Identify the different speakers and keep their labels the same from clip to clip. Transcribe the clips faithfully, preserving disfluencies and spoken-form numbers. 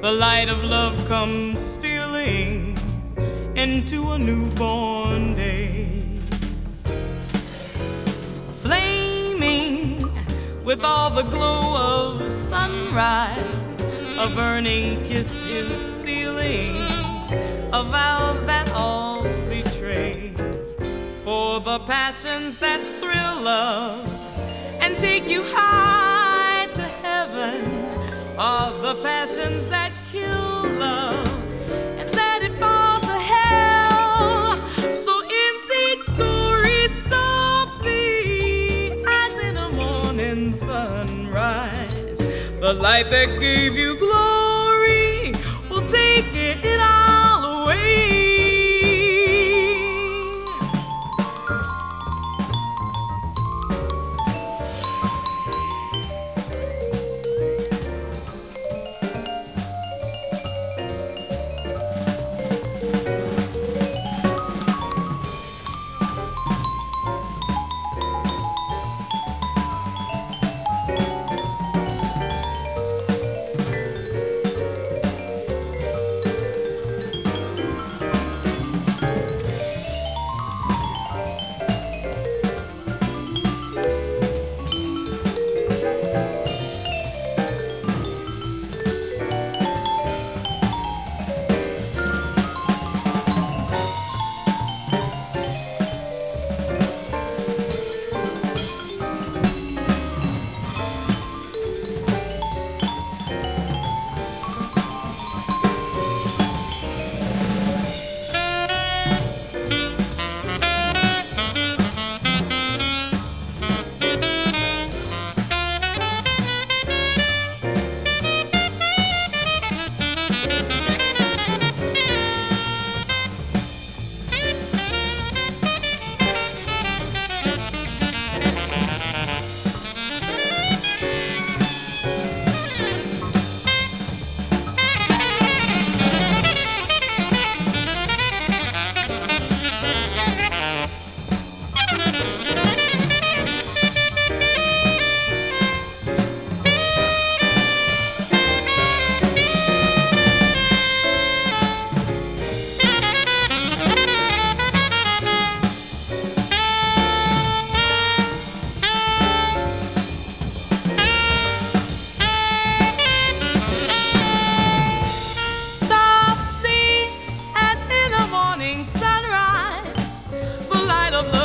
Speaker 1: the light of love comes stealing into a newborn day. Flaming with all the glow of sunrise, a burning kiss is sealing a vow that all betray. For the passions that thrill love and take you high to heaven are the passions that kill love and let it fall to hell. So insert stories softly as in a morning sunrise. The light that gave you glory will take it, it all away.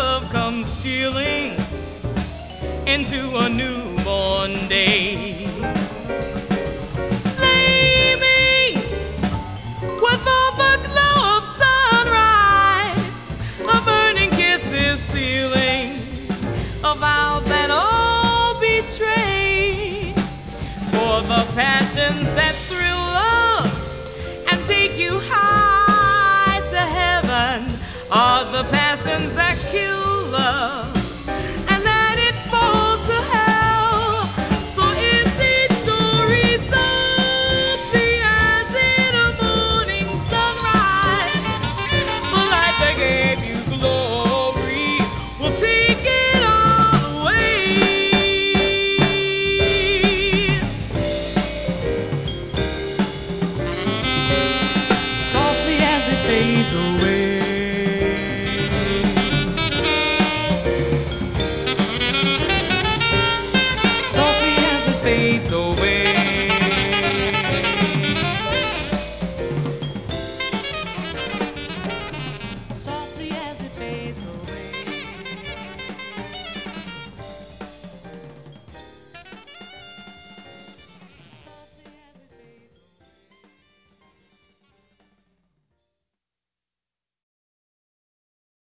Speaker 1: Stealing into a newborn day.